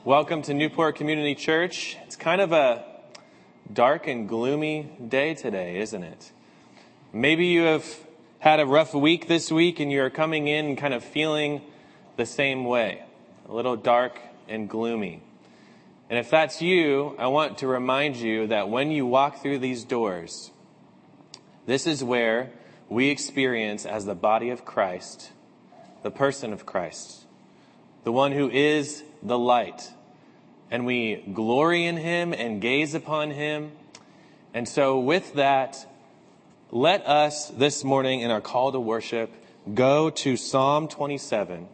Welcome to Newport Community Church. It's kind of a dark and gloomy day today, isn't it? Maybe you have had a rough week this week and you're coming in kind of feeling the same way, a little dark and gloomy. And if that's you, I want to remind you that when you walk through these doors, this is where we experience as the body of Christ, the person of Christ, the one who is the light. And we glory in him and gaze upon him. And so with that, let us this morning in our call to worship go to Psalm 27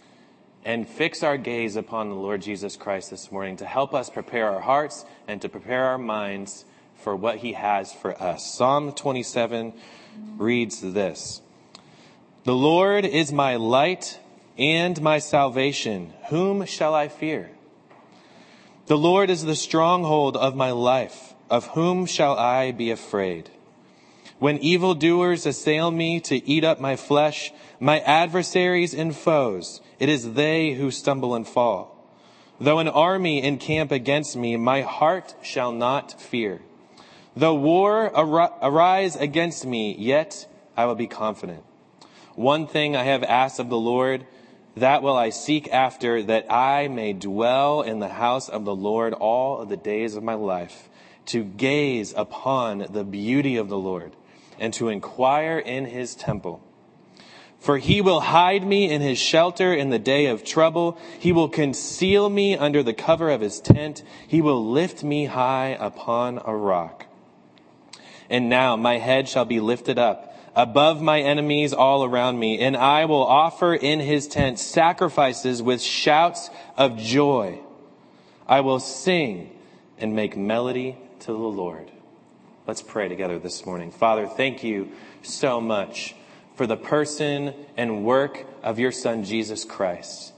and fix our gaze upon the Lord Jesus Christ this morning to help us prepare our hearts and to prepare our minds for what he has for us. Psalm 27 reads this: "The Lord is my light and my salvation. Whom shall I fear? The Lord is the stronghold of my life. Of whom shall I be afraid? When evildoers assail me to eat up my flesh, my adversaries and foes, it is they who stumble and fall. Though an army encamp against me, my heart shall not fear. Though war arise against me, yet I will be confident. One thing I have asked of the Lord, that will I seek after, that I may dwell in the house of the Lord all of the days of my life, to gaze upon the beauty of the Lord, and to inquire in his temple. For he will hide me in his shelter in the day of trouble. He will conceal me under the cover of his tent. He will lift me high upon a rock. And now my head shall be lifted up above my enemies all around me, and I will offer in his tent sacrifices with shouts of joy. I will sing and make melody to the Lord." Let's pray together this morning. Father, thank you so much for the person and work of your Son, Jesus Christ.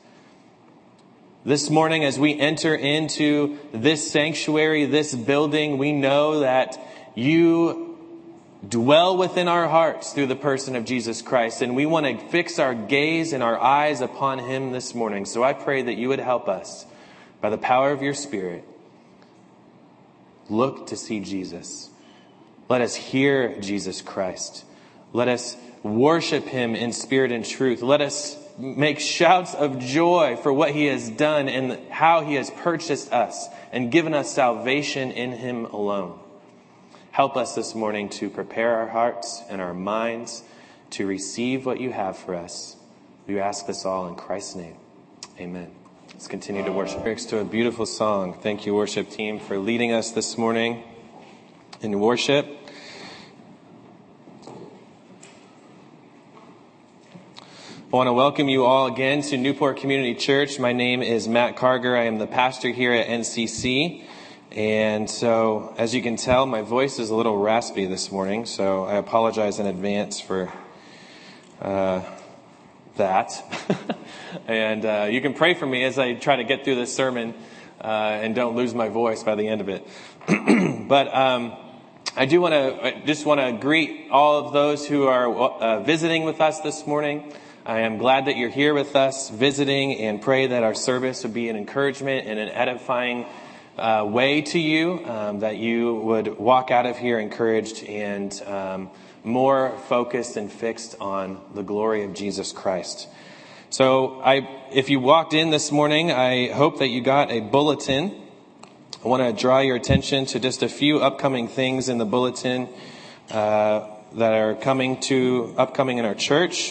This morning, as we enter into this sanctuary, this building, we know that you dwell within our hearts through the person of Jesus Christ. And we want to fix our gaze and our eyes upon him this morning. So I pray that you would help us by the power of your Spirit. Look to see Jesus. Let us hear Jesus Christ. Let us worship him in spirit and truth. Let us make shouts of joy for what he has done and how he has purchased us and given us salvation in him alone. Help us this morning to prepare our hearts and our minds to receive what you have for us. We ask this all in Christ's name. Amen. Let's continue to worship. Lyrics to a beautiful song. Thank you, worship team, for leading us this morning in worship. I want to welcome you all again to Newport Community Church. My name is Matt Carger. I am the pastor here at NCC. And so, as you can tell, my voice is a little raspy this morning, so I apologize in advance for that. And you can pray for me as I try to get through this sermon and don't lose my voice by the end of it. But I do want to greet all of those who are visiting with us this morning. I am glad that you're here with us visiting, and pray that our service would be an encouragement and an edifying way to you, that you would walk out of here encouraged and more focused and fixed on the glory of Jesus Christ. So if you walked in this morning, I hope that you got a bulletin. I want to draw your attention to just a few upcoming things in the bulletin that are upcoming in our church.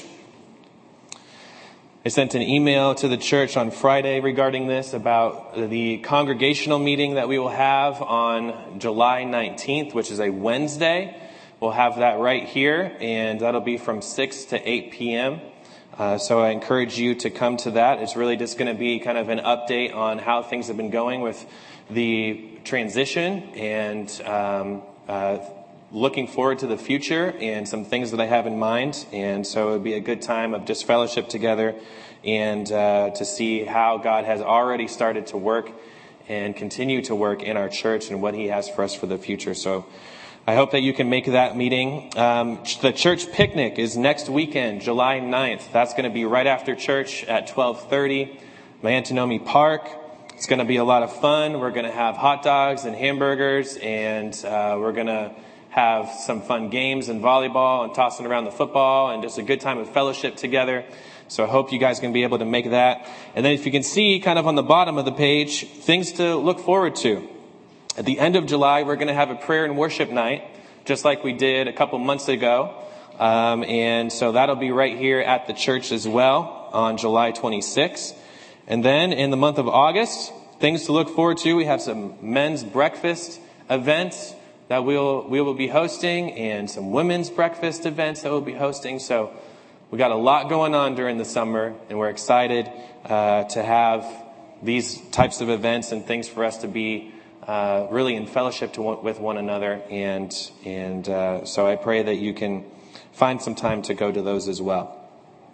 I sent an email to the church on Friday regarding this, about the congregational meeting that we will have on July 19th, which is a Wednesday. We'll have that right here, and that'll be from 6 to 8 p.m. So I encourage you to come to that. It's really just going to be kind of an update on how things have been going with the transition, and looking forward to the future and some things that I have in mind. And so it would be a good time of just fellowship together and to see how God has already started to work and continue to work in our church and what he has for us for the future. So I hope that you can make that meeting. The church picnic is next weekend, July 9th. That's going to be right after church at 12:30, Mantonomy Park. it's going to be a lot of fun. We're going to have hot dogs and hamburgers, and we're going to have some fun games and volleyball and tossing around the football and just a good time of fellowship together. So I hope you guys can be able to make that. And then if you can see kind of on the bottom of the page, things to look forward to. At the end of July, we're going to have a prayer and worship night, just like we did a couple months ago. And so that'll be right here at the church as well on July 26th. And then in the month of August, things to look forward to. We have some men's breakfast events that we will be hosting, and some women's breakfast events that we'll be hosting. So we got a lot going on during the summer, and we're excited to have these types of events and things for us to be really in fellowship with one another. And so I pray that you can find some time to go to those as well.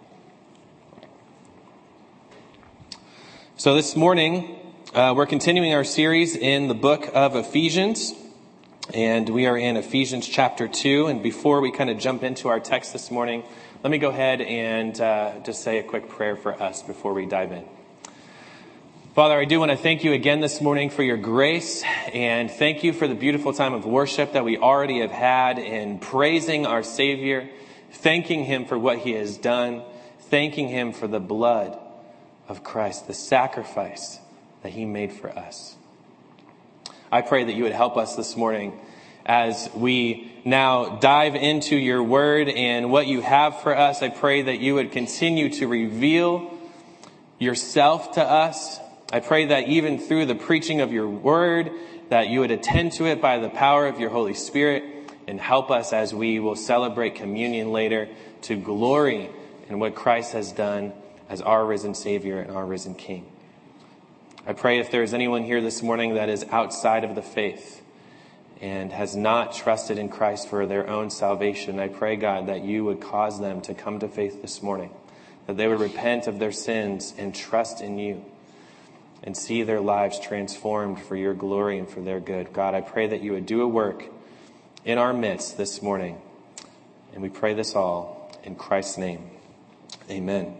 So this morning, we're continuing our series in the book of Ephesians. And we are in Ephesians chapter 2. And before we kind of jump into our text this morning, let me go ahead and just say a quick prayer for us before we dive in. Father, I do want to thank you again this morning for your grace, and thank you for the beautiful time of worship that we already have had in praising our Savior, thanking him for what he has done, thanking him for the blood of Christ, the sacrifice that he made for us. I pray that you would help us this morning as we now dive into your word and what you have for us. I pray that you would continue to reveal yourself to us. I pray that even through the preaching of your word, that you would attend to it by the power of your Holy Spirit and help us as we will celebrate communion later to glory in what Christ has done as our risen Savior and our risen King. I pray if there is anyone here this morning that is outside of the faith and has not trusted in Christ for their own salvation, I pray, God, that you would cause them to come to faith this morning, that they would repent of their sins and trust in you and see their lives transformed for your glory and for their good. God, I pray that you would do a work in our midst this morning. And we pray this all in Christ's name. Amen.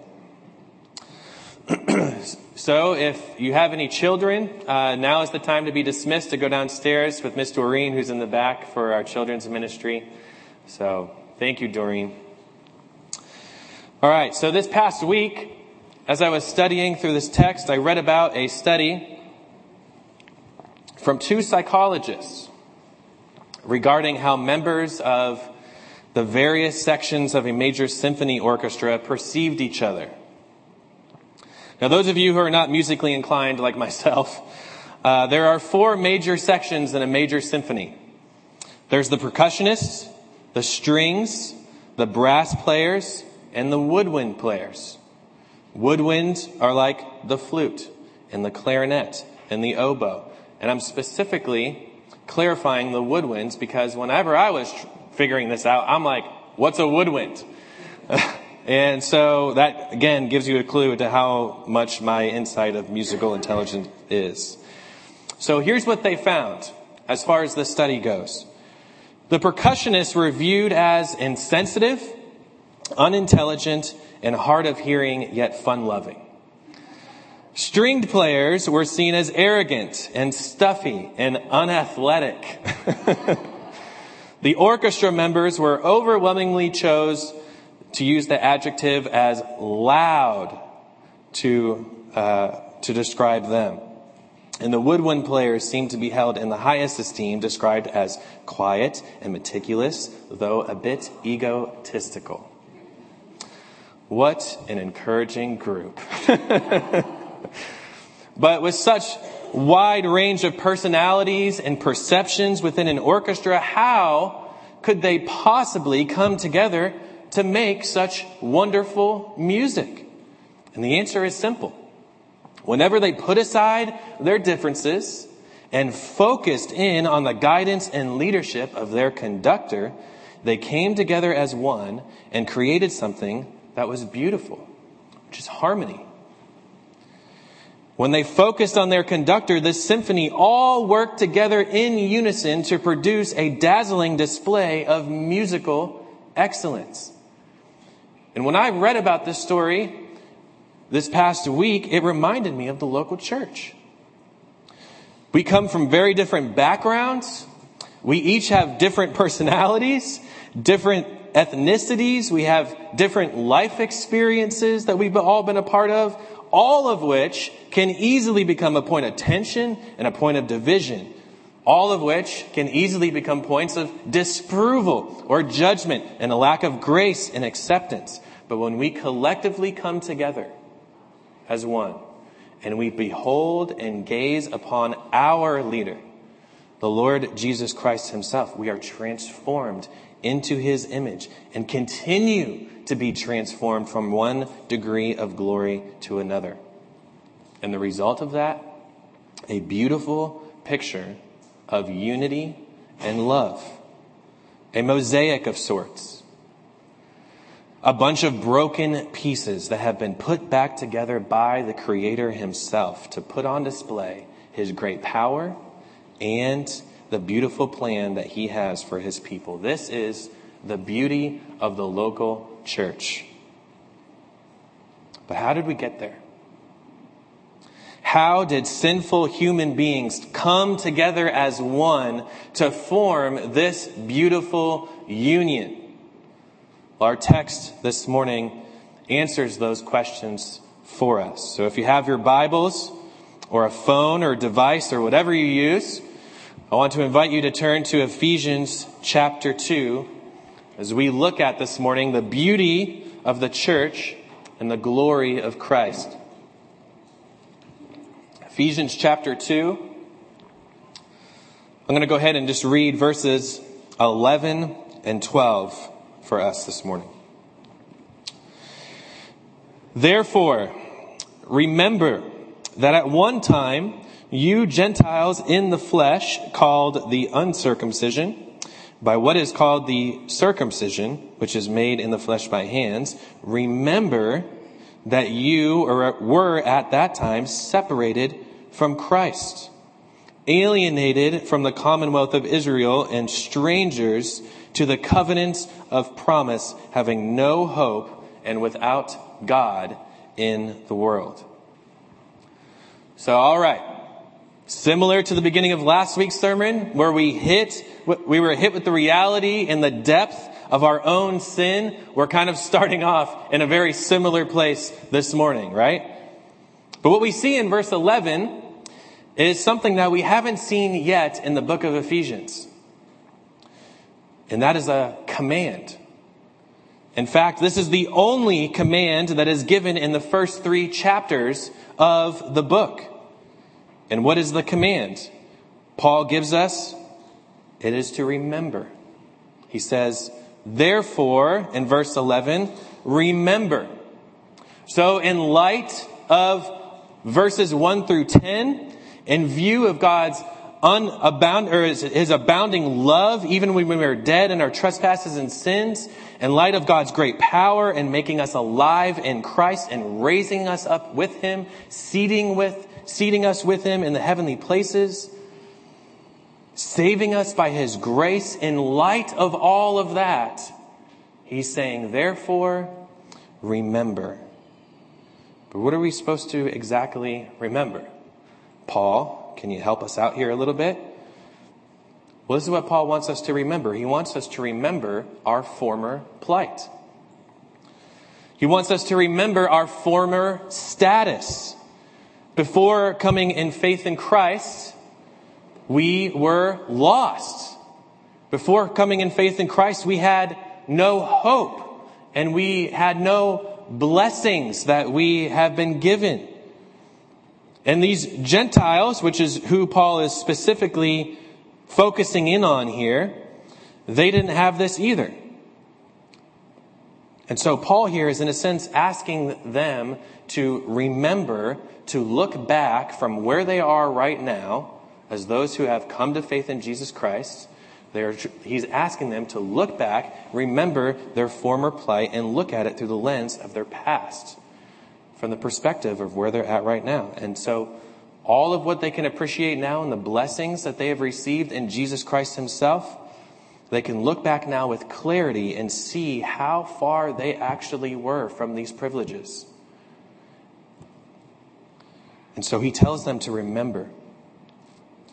So if you have any children, now is the time to be dismissed to go downstairs with Miss Doreen, who's in the back for our children's ministry. So thank you, Doreen. All right, so this past week, as I was studying through this text, I read about a study from two psychologists regarding how members of the various sections of a major symphony orchestra perceived each other. Now, those of you who are not musically inclined like myself, there are four major sections in a major symphony. There's the percussionists, the strings, the brass players, and the woodwind players. Woodwinds are like the flute and the clarinet and the oboe. And I'm specifically clarifying the woodwinds because whenever I was figuring this out, I'm like, what's a woodwind? And so that, again, gives you a clue to how much my insight of musical intelligence is. So here's what they found as far as the study goes. The percussionists were viewed as insensitive, unintelligent, and hard of hearing, yet fun-loving. Stringed players were seen as arrogant and stuffy and unathletic. The orchestra members were overwhelmingly chose to use the adjective as loud to describe them. And the woodwind players seemed to be held in the highest esteem, described as quiet and meticulous, though a bit egotistical. What an encouraging group. But with such wide range of personalities and perceptions within an orchestra, how could they possibly come together to make such wonderful music? And the answer is simple. Whenever they put aside their differences and focused in on the guidance and leadership of their conductor, they came together as one and created something that was beautiful, which is harmony. When they focused on their conductor, this symphony all worked together in unison to produce a dazzling display of musical excellence. And when I read about this story this past week, it reminded me of the local church. We come from very different backgrounds. We each have different personalities, different ethnicities. We have different life experiences that we've all been a part of, all of which can easily become a point of tension and a point of division. All of which can easily become points of disapproval or judgment and a lack of grace and acceptance. But when we collectively come together as one, and we behold and gaze upon our leader, the Lord Jesus Christ himself, we are transformed into his image and continue to be transformed from one degree of glory to another. And the result of that, a beautiful picture of unity and love. A mosaic of sorts. A bunch of broken pieces that have been put back together by the Creator himself to put on display his great power and the beautiful plan that he has for his people. This is the beauty of the local church. But how did we get there? How did sinful human beings come together as one to form this beautiful union? Well, our text this morning answers those questions for us. So if you have your Bibles or a phone or device or whatever you use, I want to invite you to turn to Ephesians chapter 2 as we look at this morning the beauty of the church and the glory of Christ. Ephesians chapter 2. I'm going to go ahead and just read verses 11 and 12 for us this morning. Therefore, remember that at one time you Gentiles in the flesh, called the uncircumcision, by what is called the circumcision, which is made in the flesh by hands, remember that you were at that time separated from Christ, alienated from the commonwealth of Israel and strangers to the covenants of promise, having no hope and without God in the world. So, all right. Similar to the beginning of last week's sermon, where we were hit with the reality and the depth of our own sin, we're kind of starting off in a very similar place this morning, right? But what we see in verse 11 is something that we haven't seen yet in the book of Ephesians. And that is a command. In fact, this is the only command that is given in the first 3 chapters of the book. And what is the command Paul gives us? It is to remember. He says, therefore, in verse 11, remember. So in light of verses 1 through 10, in view of God's his abounding love, even when we were dead in our trespasses and sins, in light of God's great power and making us alive in Christ and raising us up with him, seating us with him in the heavenly places, saving us by his grace, in light of all of that, he's saying, therefore, remember. But what are we supposed to exactly remember? Paul, can you help us out here a little bit? Well, this is what Paul wants us to remember. He wants us to remember our former plight. He wants us to remember our former status. Before coming in faith in Christ, we were lost. Before coming in faith in Christ, we had no hope and we had no blessings that we have been given. And these Gentiles, which is who Paul is specifically focusing in on here, they didn't have this either. And so Paul here is in a sense asking them to remember, to look back from where they are right now as those who have come to faith in Jesus Christ. He's asking them to look back, remember their former plight, and look at it through the lens of their past, from the perspective of where they're at right now. And so all of what they can appreciate now and the blessings that they have received in Jesus Christ himself, they can look back now with clarity and see how far they actually were from these privileges. And so he tells them to remember.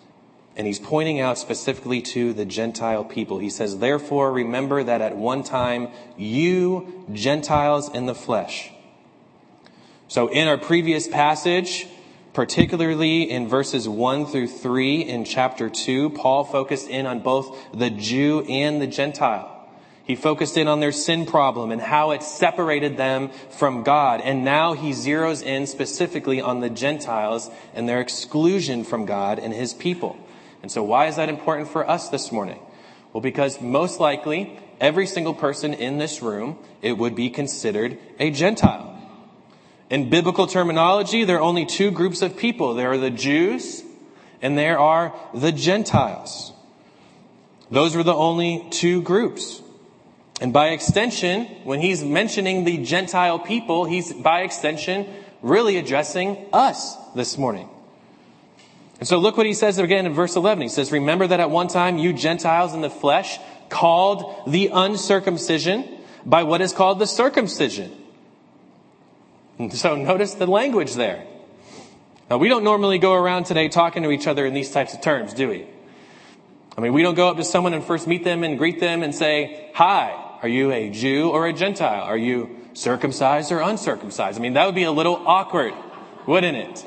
And he's pointing out specifically to the Gentile people. He says, therefore, remember that at one time you Gentiles in the flesh. So in our previous passage, particularly in verses 1 through 3 in chapter 2, Paul focused in on both the Jew and the Gentile. He focused in on their sin problem and how it separated them from God. And now he zeroes in specifically on the Gentiles and their exclusion from God and his people. And so why is that important for us this morning? Well, because most likely every single person in this room, it would be considered a Gentile. In biblical terminology, there are only two groups of people. There are the Jews and there are the Gentiles. Those were the only two groups. And by extension, when he's mentioning the Gentile people, he's by extension really addressing us this morning. And so look what he says again in verse 11. He says, remember that at one time you Gentiles in the flesh called the uncircumcision by what is called the circumcision. And so notice the language there. Now, we don't normally go around today talking to each other in these types of terms, do we? I mean, we don't go up to someone and first meet them and greet them and say, hi, are you a Jew or a Gentile? Are you circumcised or uncircumcised? I mean, that would be a little awkward, wouldn't it?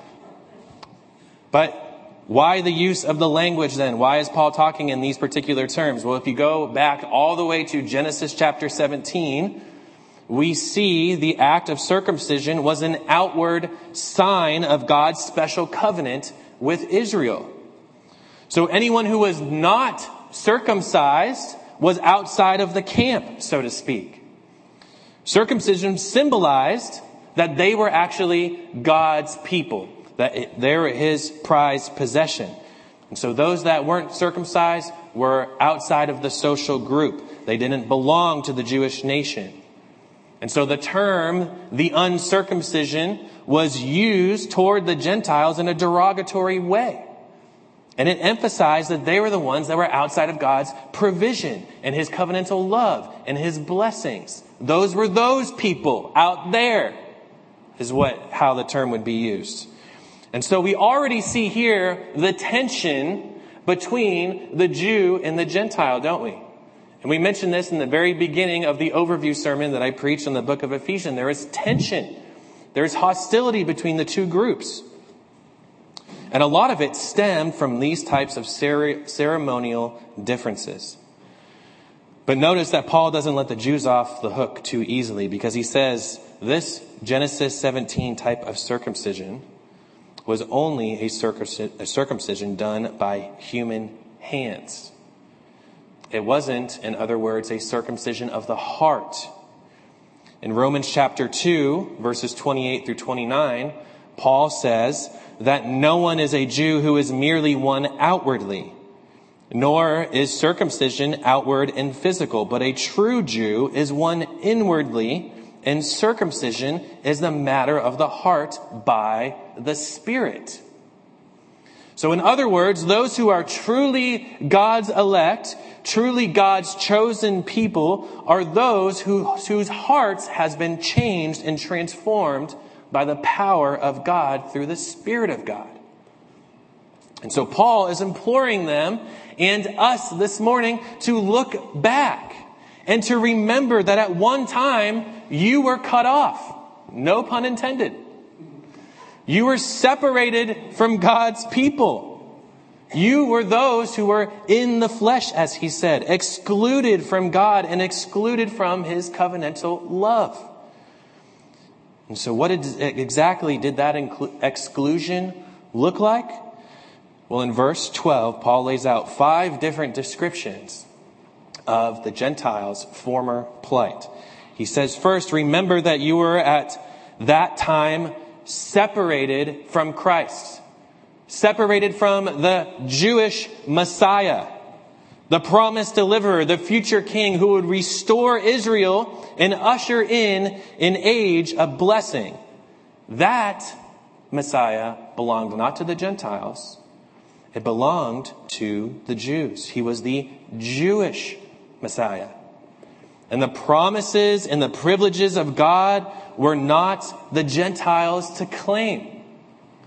But why the use of the language then? Why is Paul talking in these particular terms? Well, if you go back all the way to Genesis chapter 17, we see the act of circumcision was an outward sign of God's special covenant with Israel. So anyone who was not circumcised was outside of the camp, so to speak. Circumcision symbolized that they were actually God's people, that they were his prized possession. And so those that weren't circumcised were outside of the social group. They didn't belong to the Jewish nation. And so the term, the uncircumcision, was used toward the Gentiles in a derogatory way. And it emphasized that they were the ones that were outside of God's provision and his covenantal love and his blessings. Those were those people out there, is how the term would be used. And so we already see here the tension between the Jew and the Gentile, don't we? And we mentioned this in the very beginning of the overview sermon that I preached in the book of Ephesians. There is tension. There is hostility between the two groups. And a lot of it stemmed from these types of ceremonial differences. But notice that Paul doesn't let the Jews off the hook too easily, because he says this Genesis 17 type of circumcision was only a circumcision done by human hands. It wasn't, in other words, a circumcision of the heart. In Romans chapter 2, verses 28 through 29, Paul says that no one is a Jew who is merely one outwardly, nor is circumcision outward and physical, but a true Jew is one inwardly, and circumcision is the matter of the heart by the Spirit. So in other words, those who are truly God's elect, truly God's chosen people, are those whose hearts has been changed and transformed by the power of God through the Spirit of God. And so Paul is imploring them and us this morning to look back and to remember that at one time you were cut off. No pun intended. You were separated from God's people. You were those who were in the flesh, as he said, excluded from God and excluded from his covenantal love. And so what exactly did that exclusion look like? Well, in verse 12, Paul lays out 5 different descriptions of the Gentiles' former plight. He says, first, remember that you were at that time separated from Christ, separated from the Jewish Messiah, the promised deliverer, the future king who would restore Israel and usher in an age of blessing. That Messiah belonged not to the Gentiles. It belonged to the Jews. He was the Jewish Messiah. And the promises and the privileges of God were not the Gentiles to claim.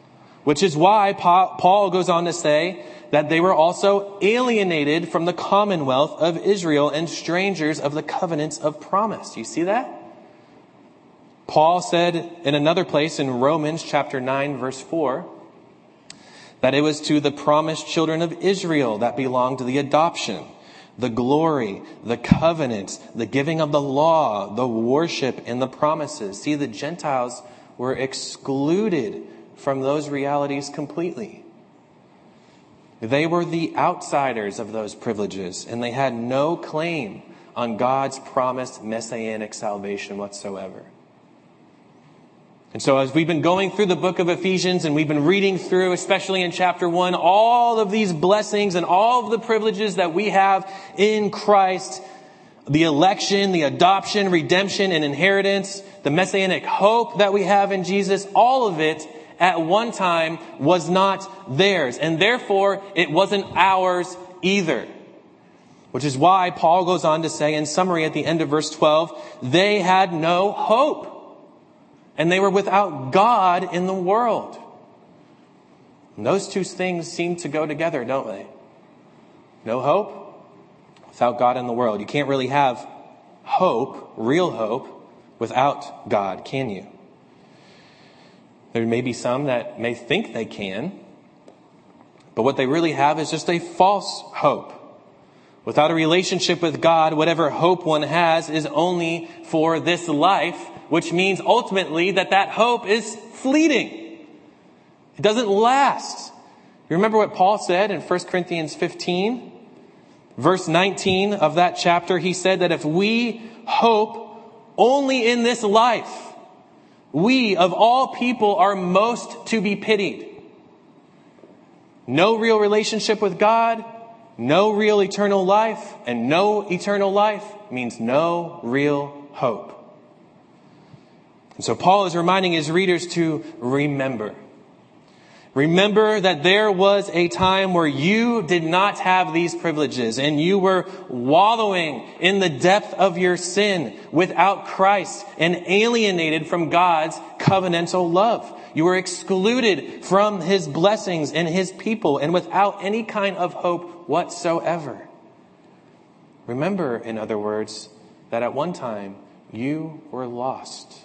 which is why Paul goes on to say that they were also alienated from the commonwealth of Israel and strangers of the covenants of promise. You see that? Paul said in another place in Romans chapter 9, verse 4, that it was to the promised children of Israel that belonged to the adoption, the glory, the covenants, the giving of the law, the worship, and the promises. See, the Gentiles were excluded from those realities completely. They were the outsiders of those privileges, and they had no claim on God's promised messianic salvation whatsoever. And so as we've been going through the book of Ephesians and we've been reading through, especially in chapter 1, all of these blessings and all of the privileges that we have in Christ, the election, the adoption, redemption, and inheritance, the messianic hope that we have in Jesus, all of it at one time was not theirs. And therefore, it wasn't ours either. Which is why Paul goes on to say in summary at the end of verse 12, they had no hope. And they were without God in the world. And those two things seem to go together, don't they? No hope without God in the world. You can't really have hope, real hope, without God, can you? There may be some that may think they can, but what they really have is just a false hope. Without a relationship with God, whatever hope one has is only for this life, which means ultimately that hope is fleeting. It doesn't last. You remember what Paul said in 1 Corinthians 15? Verse 19 of that chapter, he said that if we hope only in this life, we of all people are most to be pitied. No real relationship with God, no real eternal life, and no eternal life means no real hope. And so Paul is reminding his readers to remember. Remember that there was a time where you did not have these privileges and you were wallowing in the depth of your sin without Christ and alienated from God's covenantal love. You were excluded from His blessings and His people and without any kind of hope whatsoever. Remember, in other words, that at one time you were lost.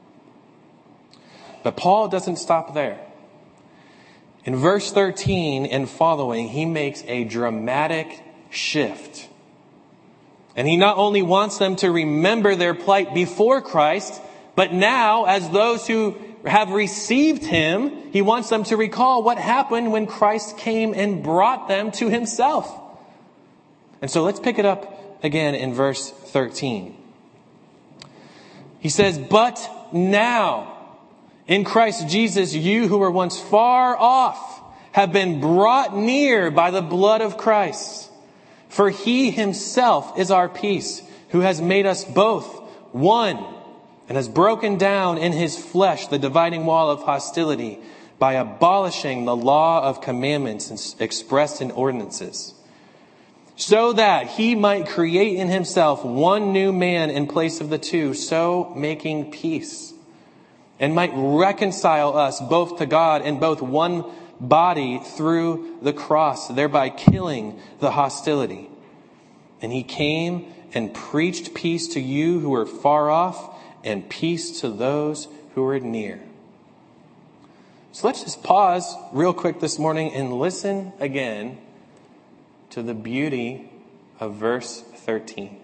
But Paul doesn't stop there. In verse 13 and following, he makes a dramatic shift. And he not only wants them to remember their plight before Christ, but now, as those who have received Him, he wants them to recall what happened when Christ came and brought them to Himself. And so let's pick it up again in verse 13. He says, "But now, in Christ Jesus, you who were once far off have been brought near by the blood of Christ. For He Himself is our peace, who has made us both one and has broken down in His flesh the dividing wall of hostility by abolishing the law of commandments expressed in ordinances, so that He might create in Himself one new man in place of the two, so making peace, and might reconcile us both to God in both one body through the cross, thereby killing the hostility. And He came and preached peace to you who were far off and peace to those who were near." So let's just pause real quick this morning and listen again to the beauty of verse 13.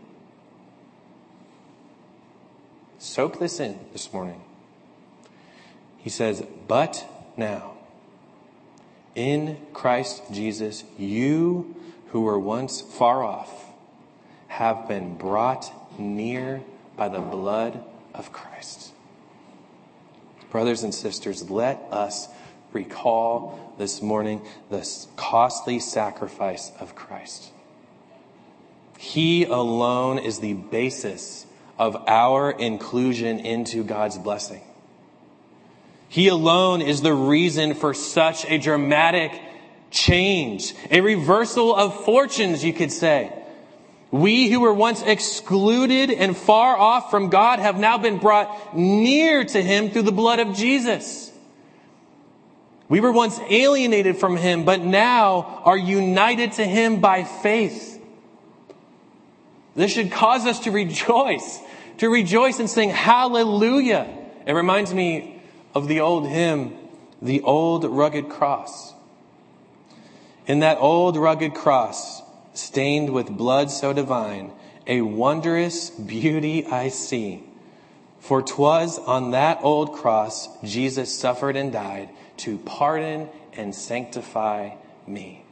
Soak this in this morning. He says, "But now, in Christ Jesus, you who were once far off have been brought near by the blood of Christ." Brothers and sisters, let us recall this morning the costly sacrifice of Christ. He alone is the basis of our inclusion into God's blessing. He alone is the reason for such a dramatic change, a reversal of fortunes, you could say. We who were once excluded and far off from God have now been brought near to Him through the blood of Jesus. We were once alienated from him, but now are united to him by faith. This should cause us to rejoice and sing hallelujah. It reminds me of the old hymn, The Old Rugged Cross. In that old rugged cross, stained with blood so divine, a wondrous beauty I see. For 'twas on that old cross Jesus suffered and died to pardon and sanctify me.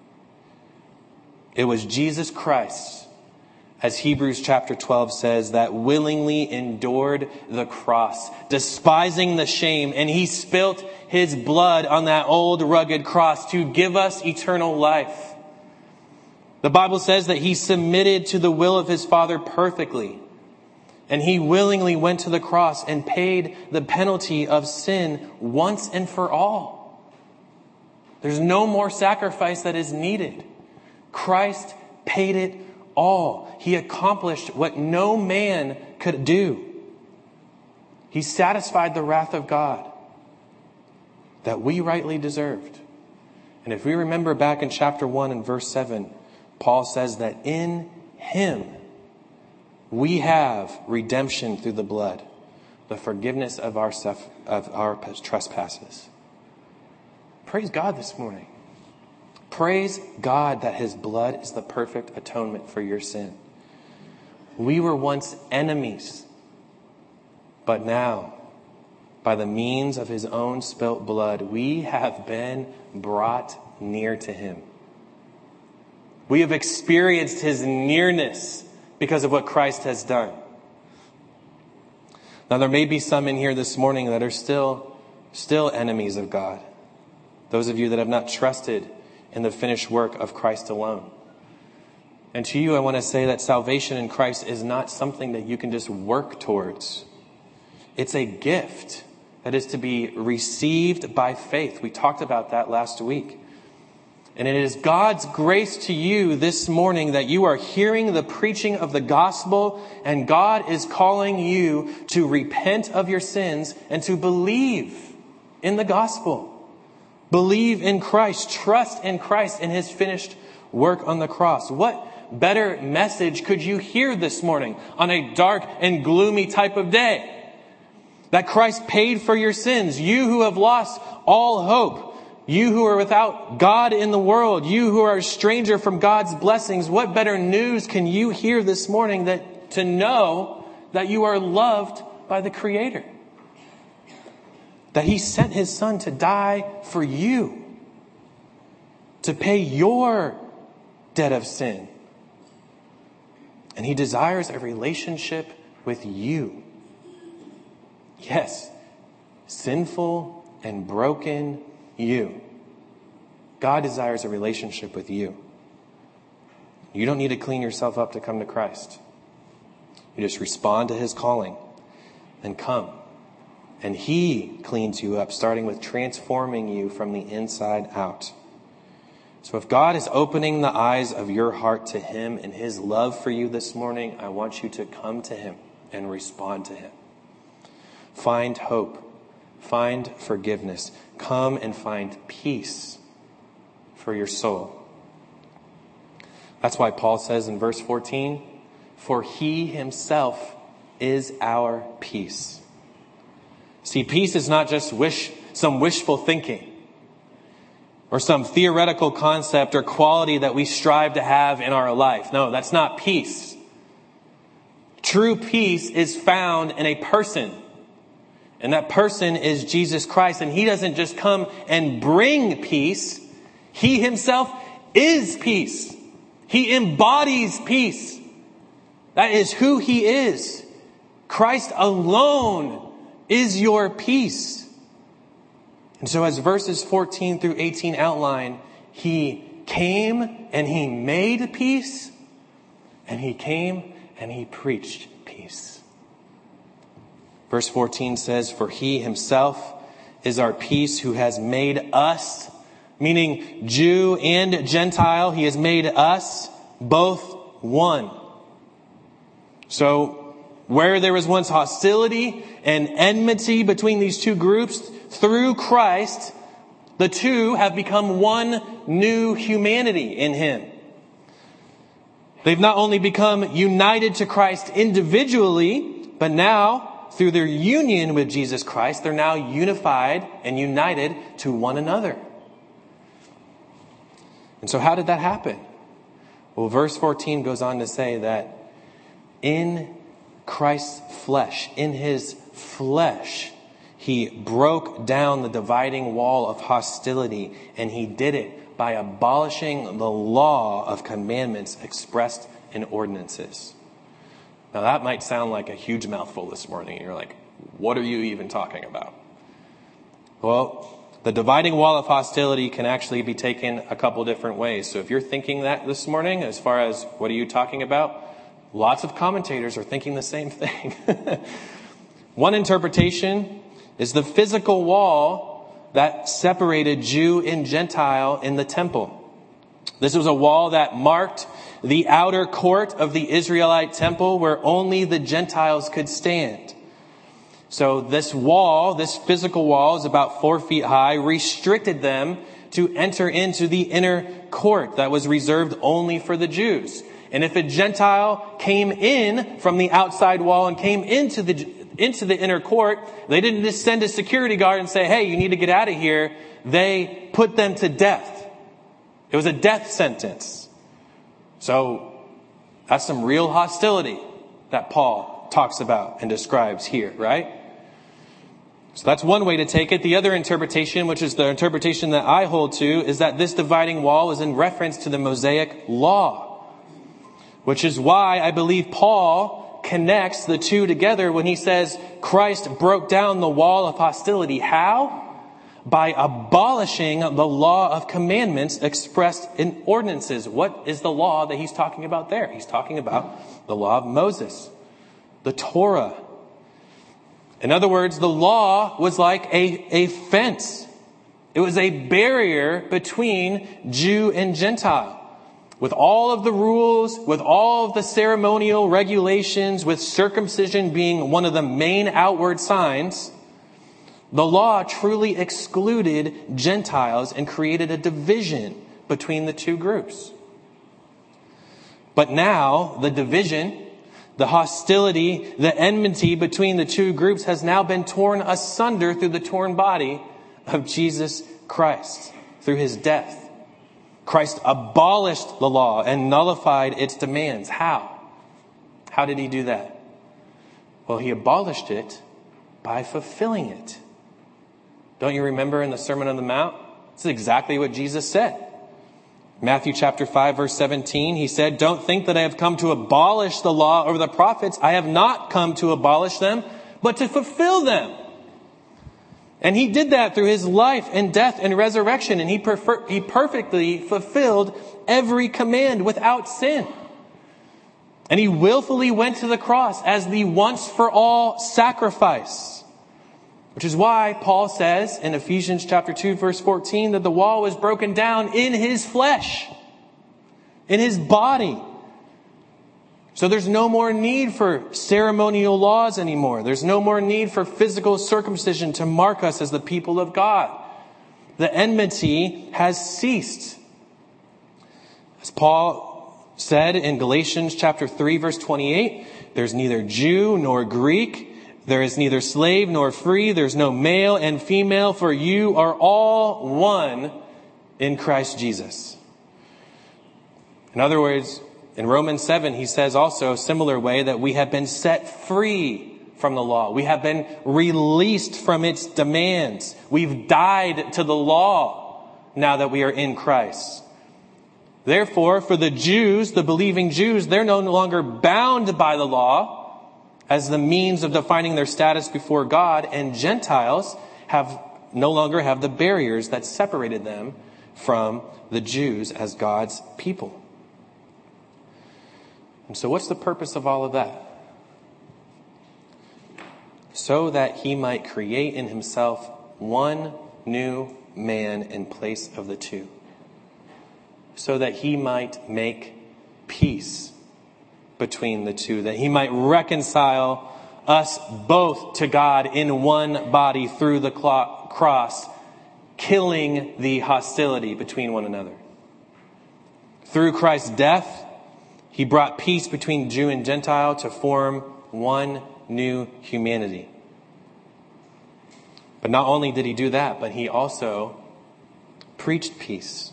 It was Jesus Christ, as Hebrews chapter 12 says, that willingly endured the cross, despising the shame, and he spilt his blood on that old rugged cross to give us eternal life. The Bible says that he submitted to the will of his Father perfectly, and he willingly went to the cross and paid the penalty of sin once and for all. There's no more sacrifice that is needed. Christ paid it all. He accomplished what no man could do. He satisfied the wrath of God that we rightly deserved. And if we remember back in chapter 1 and verse 7, Paul says that in him we have redemption through the blood, the forgiveness of our trespasses. Praise God this morning. Praise God that his blood is the perfect atonement for your sin. We were once enemies, but now, by the means of his own spilt blood, we have been brought near to him. We have experienced his nearness because of what Christ has done. Now, there may be some in here this morning that are still enemies of God. Those of you that have not trusted in the finished work of Christ alone. And to you, I want to say that salvation in Christ is not something that you can just work towards. It's a gift that is to be received by faith. We talked about that last week. And it is God's grace to you this morning that you are hearing the preaching of the gospel, and God is calling you to repent of your sins and to believe in the gospel. Believe in Christ. Trust in Christ and his finished work on the cross. What better message could you hear this morning on a dark and gloomy type of day? That Christ paid for your sins. You who have lost all hope. You who are without God in the world. You who are a stranger from God's blessings. What better news can you hear this morning that to know that you are loved by the Creator? That he sent his son to die for you. To pay your debt of sin. And he desires a relationship with you. Yes, sinful and broken you. God desires a relationship with you. You don't need to clean yourself up to come to Christ. You just respond to his calling and come. And he cleans you up, starting with transforming you from the inside out. So if God is opening the eyes of your heart to him and his love for you this morning, I want you to come to him and respond to him. Find hope. Find forgiveness. Come and find peace for your soul. That's why Paul says in verse 14, for he himself is our peace. See, peace is not just some wishful thinking or some theoretical concept or quality that we strive to have in our life. No, that's not peace. True peace is found in a person. And that person is Jesus Christ. And he doesn't just come and bring peace. He himself is peace. He embodies peace. That is who he is. Christ alone is your peace. And so as verses 14 through 18 outline, he came and he made peace. And he came and he preached peace. Verse 14 says, for he himself is our peace, who has made us, meaning Jew and Gentile, he has made us both one. So where there was once hostility and enmity between these two groups, through Christ, The two have become one new humanity in him. They've not only become united to Christ individually, but now, through their union with Jesus Christ, they're now unified and united to one another. And so how did that happen? Well, verse 14 goes on to say that in Christ's flesh, in his flesh, he broke down the dividing wall of hostility, and he did it by abolishing the law of commandments expressed in ordinances. Now that might sound like a huge mouthful this morning. You're like, what are you even talking about? Well, the dividing wall of hostility can actually be taken a couple different ways. So if you're thinking that this morning, as far as what are you talking about? Lots of commentators are thinking the same thing. One interpretation is the physical wall that separated Jew and Gentile in the temple. This was a wall that marked the outer court of the Israelite temple where only the Gentiles could stand. So this wall, this physical wall, is about 4 feet high, restricted them to enter into the inner court that was reserved only for the Jews. And if a Gentile came in from the outside wall and came into the inner court, they didn't just send a security guard and say, hey, you need to get out of here. They put them to death. It was a death sentence. So that's some real hostility that Paul talks about and describes here, right? So that's one way to take it. The other interpretation, which is the interpretation that I hold to, is that this dividing wall is in reference to the Mosaic law, which is why I believe Paul connects the two together when he says Christ broke down the wall of hostility. How? By abolishing the law of commandments expressed in ordinances. What is the law that he's talking about there? He's talking about the law of Moses, the Torah. In other words, the law was like a fence. It was a barrier between Jew and Gentile. With all of the rules, with all of the ceremonial regulations, with circumcision being one of the main outward signs, the law truly excluded Gentiles and created a division between the two groups. But now, the division, the hostility, the enmity between the two groups has now been torn asunder through the torn body of Jesus Christ, through his death. Christ abolished the law and nullified its demands. How? How did he do that? Well, he abolished it by fulfilling it. Don't you remember in the Sermon on the Mount? This is exactly what Jesus said. Matthew chapter 5, verse 17, he said, "Don't think that I have come to abolish the law or the prophets. I have not come to abolish them, but to fulfill them." And he did that through his life and death and resurrection. And he perfectly fulfilled every command without sin. And he willfully went to the cross as the once for all sacrifice. Which is why Paul says in Ephesians chapter 2, verse 14, that the wall was broken down in his flesh, in his body. So there's no more need for ceremonial laws anymore. There's no more need for physical circumcision to mark us as the people of God. The enmity has ceased. As Paul said in Galatians chapter 3, verse 28, there's neither Jew nor Greek. There is neither slave nor free. There's no male and female, for you are all one in Christ Jesus. In other words, in Romans 7, he says also a similar way that we have been set free from the law. We have been released from its demands. We've died to the law now that we are in Christ. Therefore, for the Jews, the believing Jews, they're no longer bound by the law as the means of defining their status before God, and Gentiles no longer have the barriers that separated them from the Jews as God's people. And so what's the purpose of all of that? So that he might create in himself one new man in place of the two. So that he might make peace between the two. That he might reconcile us both to God in one body through the cross, killing the hostility between one another. Through Christ's death, he brought peace between Jew and Gentile to form one new humanity. But not only did he do that, but he also preached peace.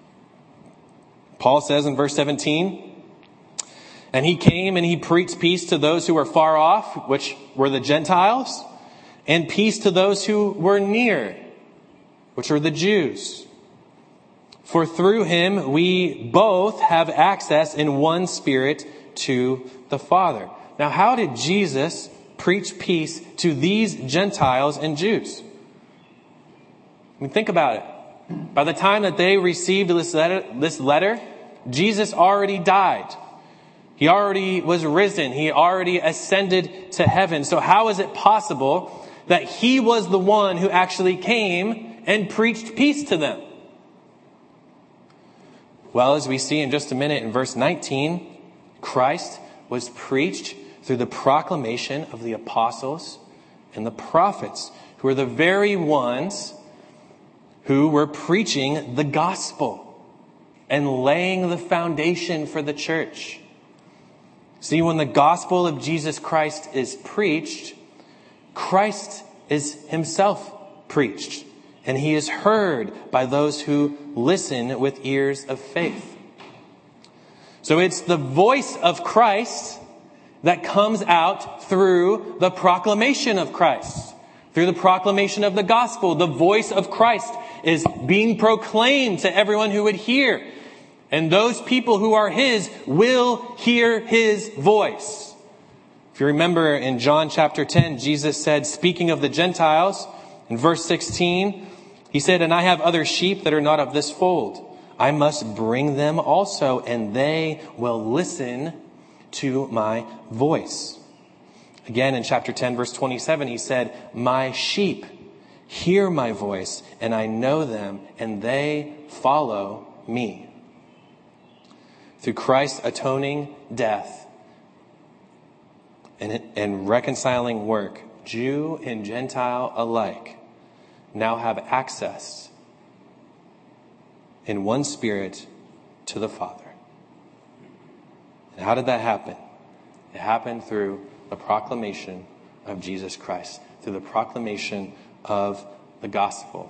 Paul says in verse 17, and he came and he preached peace to those who were far off, which were the Gentiles, and peace to those who were near, which are the Jews. For through him we both have access in one Spirit to the Father. Now, how did Jesus preach peace to these Gentiles and Jews? I mean, think about it. By the time that they received this letter, Jesus already died. He already was risen. He already ascended to heaven. So how is it possible that he was the one who actually came and preached peace to them? Well, as we see in just a minute in verse 19, Christ was preached through the proclamation of the apostles and the prophets, who are the very ones who were preaching the gospel and laying the foundation for the church. See, when the gospel of Jesus Christ is preached, Christ is himself preached, and he is heard by those who listen with ears of faith. So it's the voice of Christ that comes out through the proclamation of Christ, through the proclamation of the gospel. The voice of Christ is being proclaimed to everyone who would hear. And those people who are his will hear his voice. If you remember in John chapter 10, Jesus said, speaking of the Gentiles, in verse 16, he said, and I have other sheep that are not of this fold. I must bring them also, and they will listen to my voice. Again, in chapter 10, verse 27, he said, my sheep hear my voice, and I know them, and they follow me. Through Christ's atoning death and reconciling work, Jew and Gentile alike now have access in one Spirit to the Father. And how did that happen? It happened through the proclamation of Jesus Christ, through the proclamation of the gospel.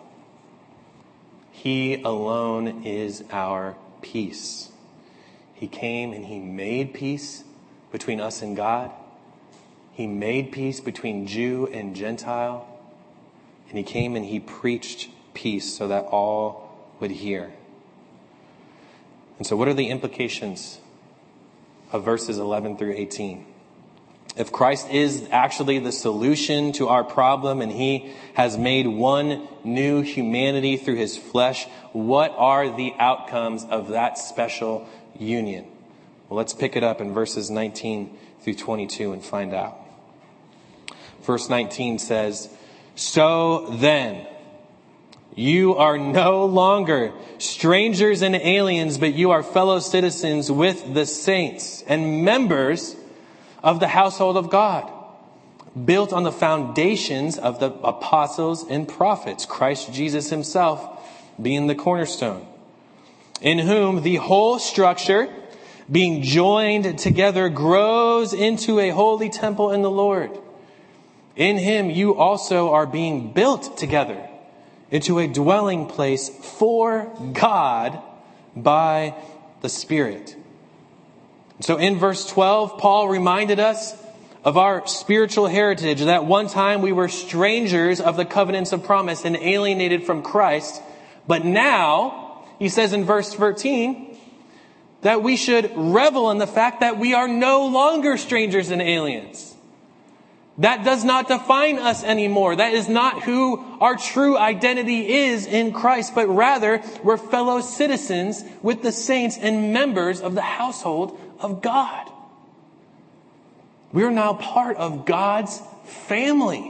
He alone is our peace. He came and he made peace between us and God. He made peace between Jew and Gentile. And he came and he preached peace so that all would hear. And so what are the implications of verses 11 through 18? If Christ is actually the solution to our problem and he has made one new humanity through his flesh, what are the outcomes of that special union? Well, let's pick it up in verses 19 through 22 and find out. Verse 19 says, so then, you are no longer strangers and aliens, but you are fellow citizens with the saints and members of the household of God, built on the foundations of the apostles and prophets, Christ Jesus himself being the cornerstone, in whom the whole structure, being joined together, grows into a holy temple in the Lord. In him you also are being built together into a dwelling place for God by the Spirit. So in verse 12, Paul reminded us of our spiritual heritage, that one time we were strangers of the covenants of promise and alienated from Christ. But now, he says in verse 13, that we should revel in the fact that we are no longer strangers and aliens. That does not define us anymore. That is not who our true identity is in Christ, but rather we're fellow citizens with the saints and members of the household of God. We're now part of God's family.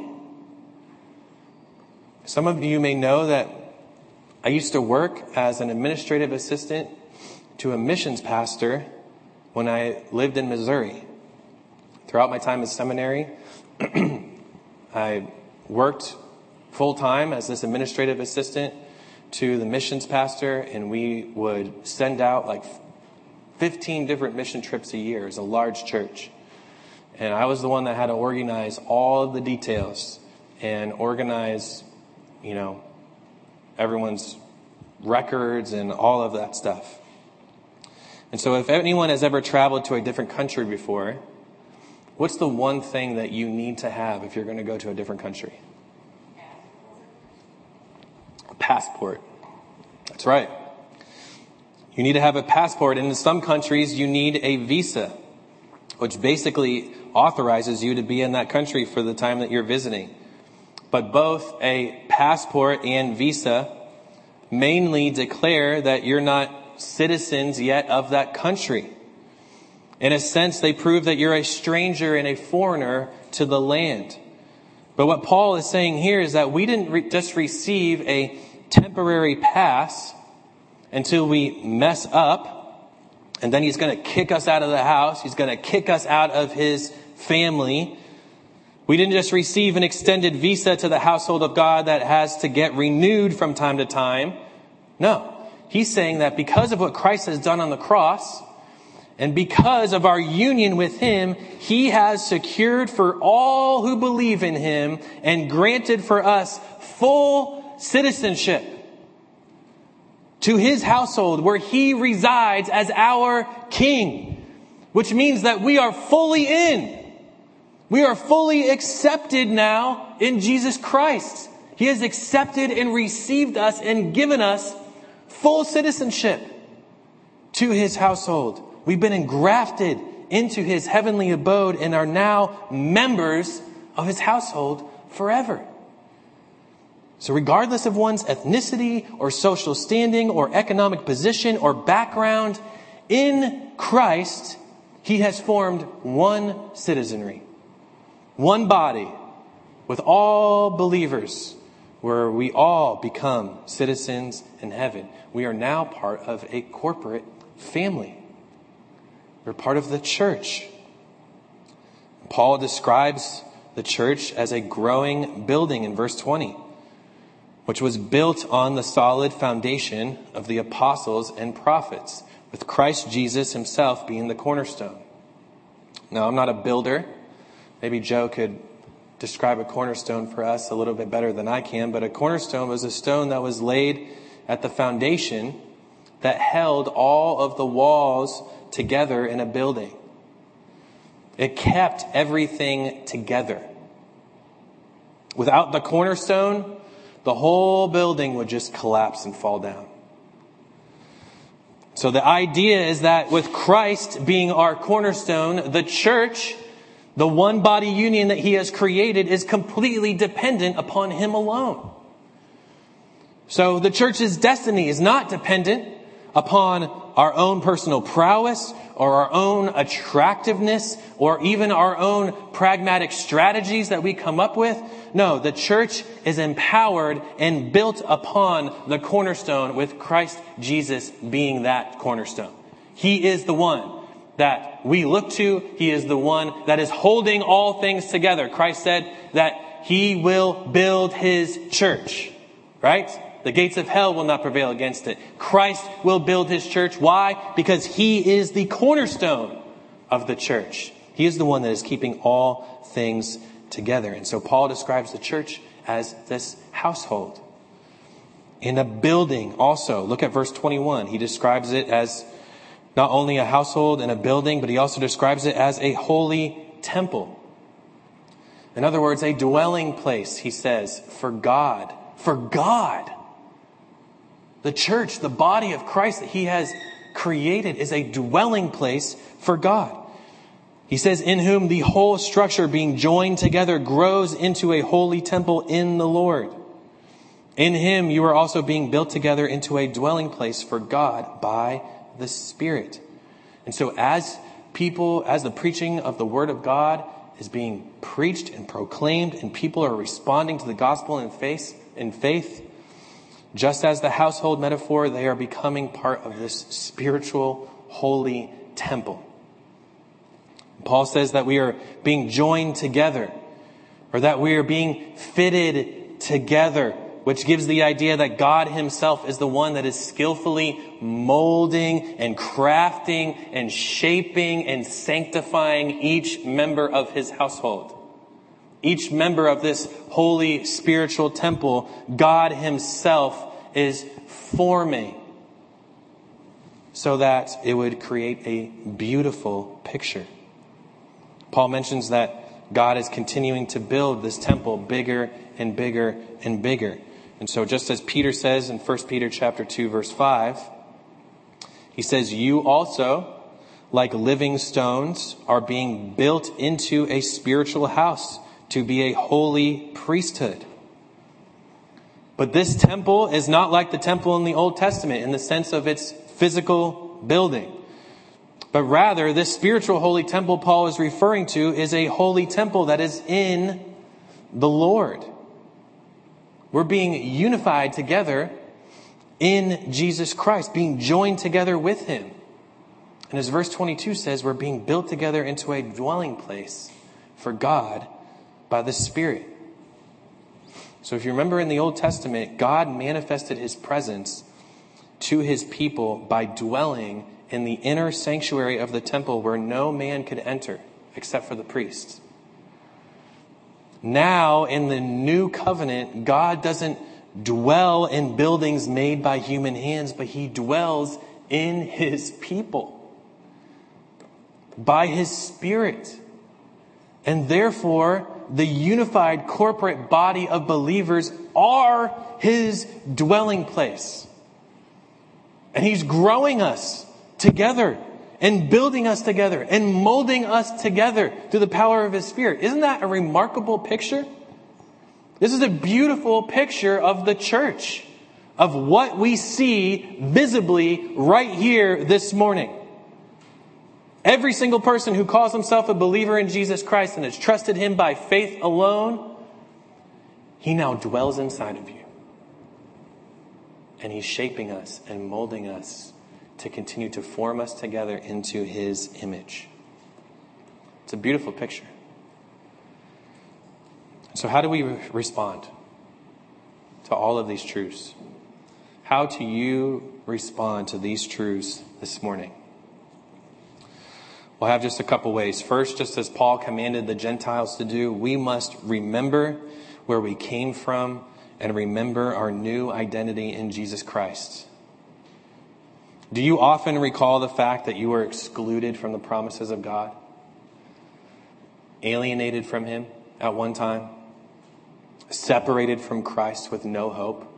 Some of you may know that I used to work as an administrative assistant to a missions pastor when I lived in Missouri. Throughout my time as seminary, I worked full-time as this administrative assistant to the missions pastor, and we would send out like 15 different mission trips a year. It's a large church. And I was the one that had to organize all of the details and organize, everyone's records and all of that stuff. And so if anyone has ever traveled to a different country before, what's the one thing that you need to have if you're going to go to a different country? A passport. That's right. You need to have a passport. And in some countries, you need a visa, which basically authorizes you to be in that country for the time that you're visiting. But both a passport and visa mainly declare that you're not citizens yet of that country. In a sense, they prove that you're a stranger and a foreigner to the land. But what Paul is saying here is that we didn't just receive a temporary pass until we mess up, and then he's going to kick us out of the house. He's going to kick us out of his family. We didn't just receive an extended visa to the household of God that has to get renewed from time to time. No. He's saying that because of what Christ has done on the cross, and because of our union with him, he has secured for all who believe in him and granted for us full citizenship to his household where he resides as our king, which means that we are fully in. We are fully accepted now in Jesus Christ. He has accepted and received us and given us full citizenship to his household. We've been engrafted into his heavenly abode and are now members of his household forever. So regardless of one's ethnicity or social standing or economic position or background, in Christ, he has formed one citizenry, one body with all believers, where we all become citizens in heaven. We are now part of a corporate family. We're part of the church. Paul describes the church as a growing building in verse 20, which was built on the solid foundation of the apostles and prophets, with Christ Jesus himself being the cornerstone. Now, I'm not a builder. Maybe Joe could describe a cornerstone for us a little bit better than I can, but a cornerstone was a stone that was laid at the foundation that held all of the walls together in a building. It kept everything together. Without the cornerstone, the whole building would just collapse and fall down. So the idea is that with Christ being our cornerstone, the church, the one body union that he has created, is completely dependent upon him alone. So the church's destiny is not dependent upon our own personal prowess or our own attractiveness or even our own pragmatic strategies that we come up with. No, the church is empowered and built upon the cornerstone, with Christ Jesus being that cornerstone. He is the one that we look to. He is the one that is holding all things together. Christ said that he will build his church, right? The gates of hell will not prevail against it. Christ will build his church. Why? Because he is the cornerstone of the church. He is the one that is keeping all things together. And so Paul describes the church as this household. In a building also, look at verse 21. He describes it as not only a household and a building, but he also describes it as a holy temple. In other words, a dwelling place, he says, for God. For God. The church, the body of Christ that he has created, is a dwelling place for God. He says, in whom the whole structure being joined together grows into a holy temple in the Lord. In him you are also being built together into a dwelling place for God by the Spirit. And so as the preaching of the Word of God is being preached and proclaimed, and people are responding to the gospel in faith, just as the household metaphor, they are becoming part of this spiritual holy temple. Paul says that we are being joined together, or that we are being fitted together which gives the idea that God himself is the one that is skillfully molding and crafting and shaping and sanctifying each member of his household. Each member of this holy spiritual temple, God himself is forming so that it would create a beautiful picture. Paul mentions that God is continuing to build this temple bigger and bigger and bigger. And so just as Peter says in 1 Peter chapter 2, verse 5, he says, you also, like living stones, are being built into a spiritual house to be a holy priesthood. But this temple is not like the temple in the Old Testament in the sense of its physical building. But rather, this spiritual holy temple Paul is referring to is a holy temple that is in the Lord. We're being unified together in Jesus Christ, being joined together with him. And as verse 22 says, we're being built together into a dwelling place for God by the Spirit. So if you remember in the Old Testament, God manifested his presence to his people by dwelling in the inner sanctuary of the temple where no man could enter except for the priests. Now, in the new covenant, God doesn't dwell in buildings made by human hands, but he dwells in his people by his Spirit. And therefore, the unified corporate body of believers are his dwelling place. And he's growing us together and building us together and molding us together through the power of his Spirit. Isn't that a remarkable picture? This is a beautiful picture of the church, of what we see visibly right here this morning. Every single person who calls himself a believer in Jesus Christ and has trusted him by faith alone, he now dwells inside of you. And he's shaping us and molding us to continue to form us together into his image. It's a beautiful picture. So how do we respond to all of these truths? How do you respond to these truths this morning? We'll have just a couple ways. First, just as Paul commanded the Gentiles to do, we must remember where we came from and remember our new identity in Jesus Christ. Do you often recall the fact that you were excluded from the promises of God? Alienated from him at one time? Separated from Christ with no hope?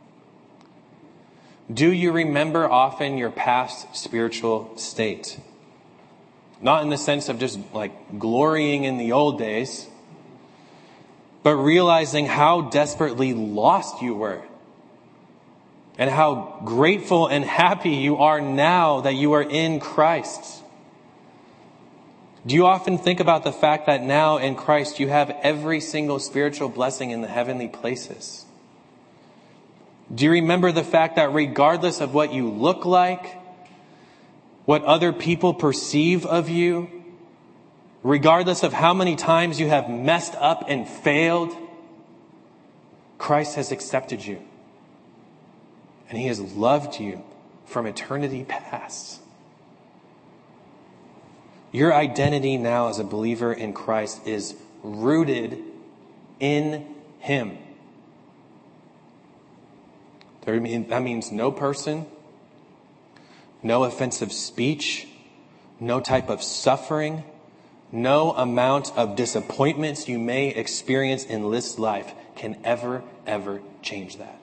Do you remember often your past spiritual state? Not in the sense of just like glorying in the old days, but realizing how desperately lost you were. And how grateful and happy you are now that you are in Christ. Do you often think about the fact that now in Christ you have every single spiritual blessing in the heavenly places? Do you remember the fact that regardless of what you look like, what other people perceive of you, regardless of how many times you have messed up and failed, Christ has accepted you. And he has loved you from eternity past. Your identity now as a believer in Christ is rooted in him. That means no person, no offensive speech, no type of suffering, no amount of disappointments you may experience in this life can ever change that.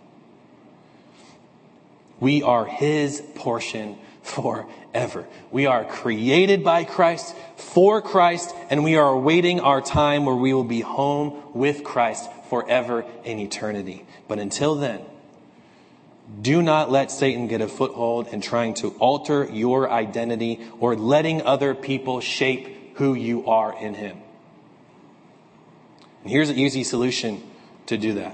We are his portion forever. We are created by Christ, for Christ, and we are awaiting our time where we will be home with Christ forever in eternity. But until then, do not let Satan get a foothold in trying to alter your identity or letting other people shape who you are in him. And here's an easy solution to do that.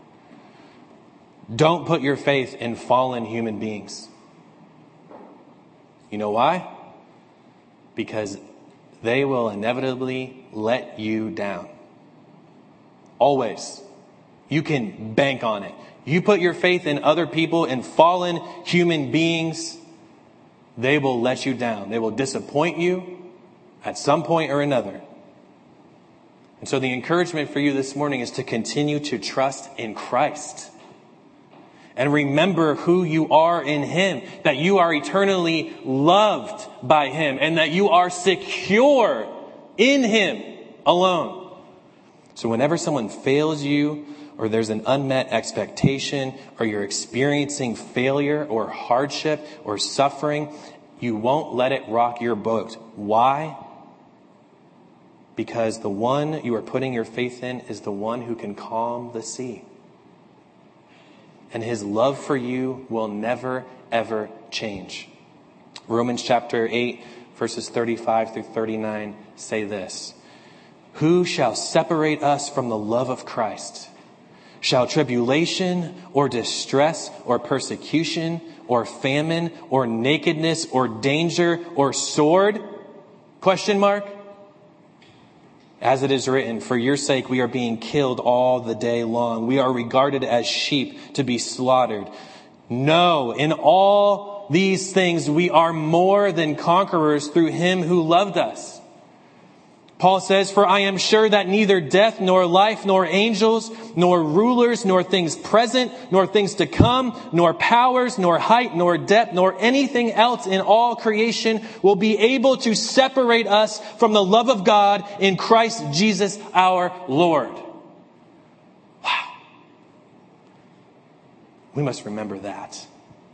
Don't put your faith in fallen human beings. You know why? Because they will inevitably let you down. Always. You can bank on it. You put your faith in other people and fallen human beings, they will let you down. They will disappoint you at some point or another. And so the encouragement for you this morning is to continue to trust in Christ. And remember who you are in Him, that you are eternally loved by Him, and that you are secure in Him alone. So whenever someone fails you, or there's an unmet expectation, or you're experiencing failure or hardship or suffering, you won't let it rock your boat. Why? Because the one you are putting your faith in is the one who can calm the sea. And His love for you will never, ever change. Romans chapter 8, verses 35 through 39 say this: Who shall separate us from the love of Christ? Shall tribulation or distress or persecution or famine or nakedness or danger or sword? Question mark. As it is written, for your sake we are being killed all the day long. We are regarded as sheep to be slaughtered. No, in all these things we are more than conquerors through Him who loved us. Paul says, for I am sure that neither death, nor life, nor angels, nor rulers, nor things present, nor things to come, nor powers, nor height, nor depth, nor anything else in all creation will be able to separate us from the love of God in Christ Jesus our Lord. Wow. We must remember that.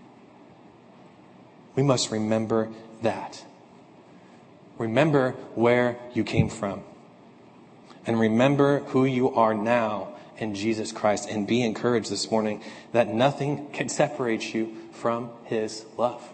We must remember that. Remember where you came from. And remember who you are now in Jesus Christ. And be encouraged this morning that nothing can separate you from His love.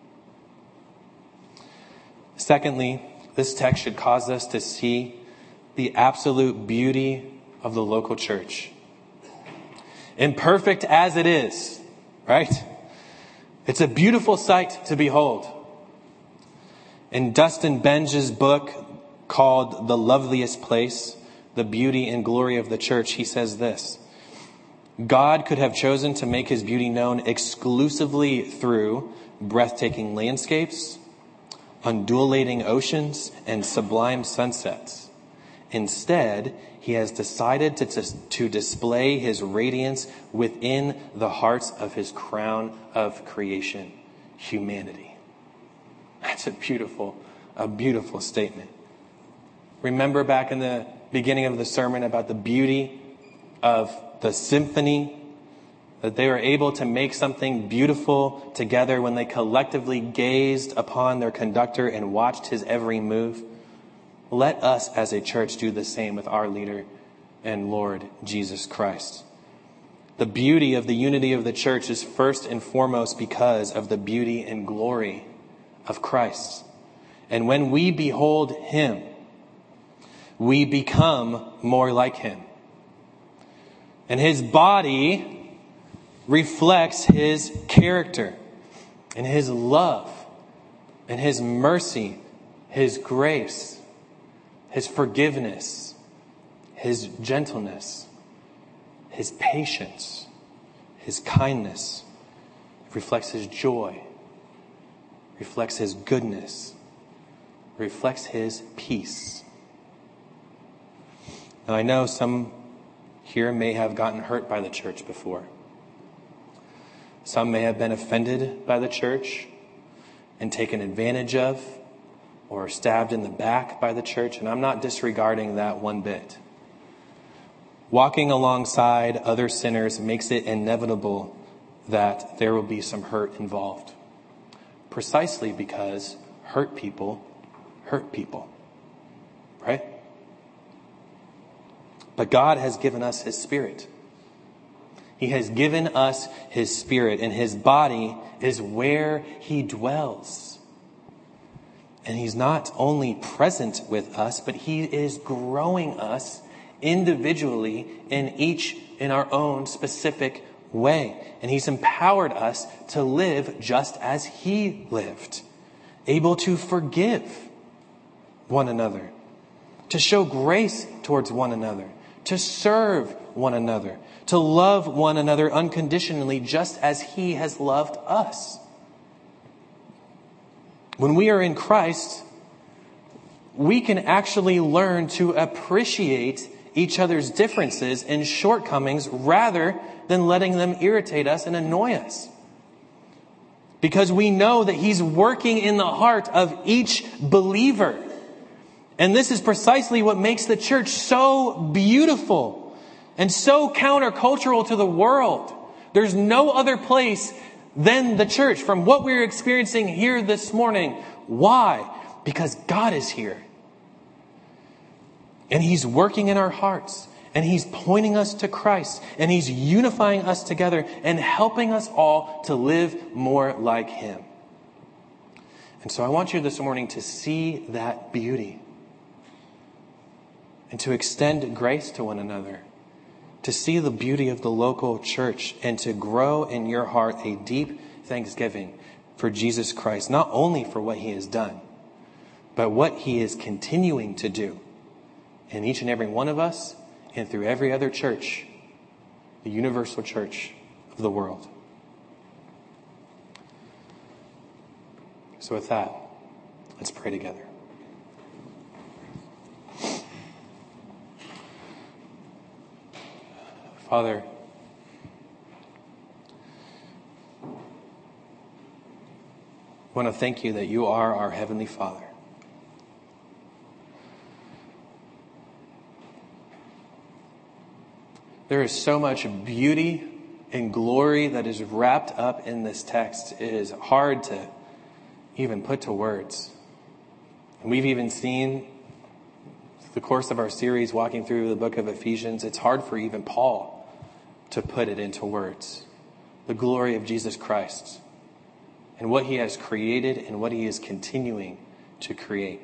Secondly, this text should cause us to see the absolute beauty of the local church. Imperfect as it is, right? It's a beautiful sight to behold. In Dustin Benge's book called The Loveliest Place, The Beauty and Glory of the Church, he says this: God could have chosen to make His beauty known exclusively through breathtaking landscapes, undulating oceans, and sublime sunsets. Instead, He has decided to display His radiance within the hearts of His crown of creation, humanity. That's a beautiful statement. Remember back in the beginning of the sermon about the beauty of the symphony, that they were able to make something beautiful together when they collectively gazed upon their conductor and watched his every move. Let us as a church do the same with our leader and Lord Jesus Christ. The beauty of the unity of the church is first and foremost because of the beauty and glory of Christ. And when we behold Him, we become more like Him. And His body reflects His character and His love and His mercy, His grace, His forgiveness, His gentleness, His patience, His kindness. It reflects His joy, reflects His goodness, reflects His peace. Now I know some here may have gotten hurt by the church before. Some may have been offended by the church and taken advantage of or stabbed in the back by the church, and I'm not disregarding that one bit. Walking alongside other sinners makes it inevitable that there will be some hurt involved. Precisely because hurt people, right? But God has given us His Spirit. He has given us His Spirit, and His body is where He dwells. And He's not only present with us, but He is growing us individually in our own specific way. And He's empowered us to live just as He lived, able to forgive one another, to show grace towards one another, to serve one another, to love one another unconditionally, just as He has loved us. When we are in Christ, we can actually learn to appreciate each other's differences and shortcomings rather than letting them irritate us and annoy us. Because we know that He's working in the heart of each believer. And this is precisely what makes the church so beautiful and so countercultural to the world. There's no other place than the church from what we're experiencing here this morning. Why? Because God is here. And He's working in our hearts. And He's pointing us to Christ. And He's unifying us together and helping us all to live more like Him. And so I want you this morning to see that beauty. And to extend grace to one another. To see the beauty of the local church. And to grow in your heart a deep thanksgiving for Jesus Christ. Not only for what He has done, but what He is continuing to do in each and every one of us and through every other church, the universal church of the world. So with that, let's pray together. Father, I want to thank You that You are our Heavenly Father. There is so much beauty and glory that is wrapped up in this text. It is hard to even put to words. And we've even seen the course of our series walking through the book of Ephesians, it's hard for even Paul to put it into words. The glory of Jesus Christ and what He has created and what He is continuing to create.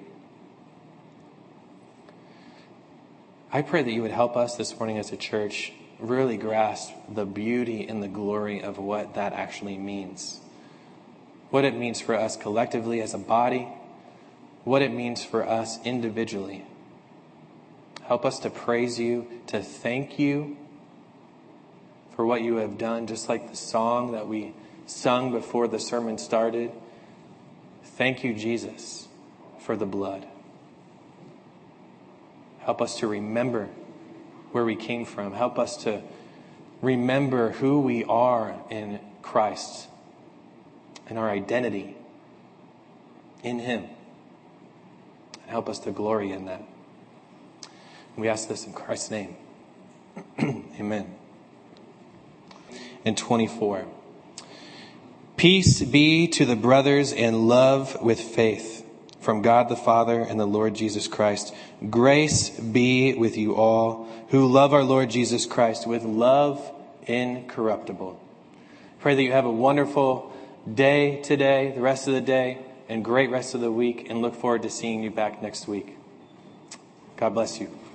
I pray that You would help us this morning as a church really grasp the beauty and the glory of what that actually means. What it means for us collectively as a body. What it means for us individually. Help us to praise You, to thank You for what You have done, just like the song that we sung before the sermon started. Thank You, Jesus, for the blood. Help us to remember where we came from. Help us to remember who we are in Christ and our identity in Him. And help us to glory in that. We ask this in Christ's name. Amen. And 24. Peace be to the brothers and love with faith from God the Father and the Lord Jesus Christ. Grace be with you all who love our Lord Jesus Christ with love incorruptible. Pray that you have a wonderful day today, the rest of the day, and great rest of the week, and look forward to seeing you back next week. God bless you.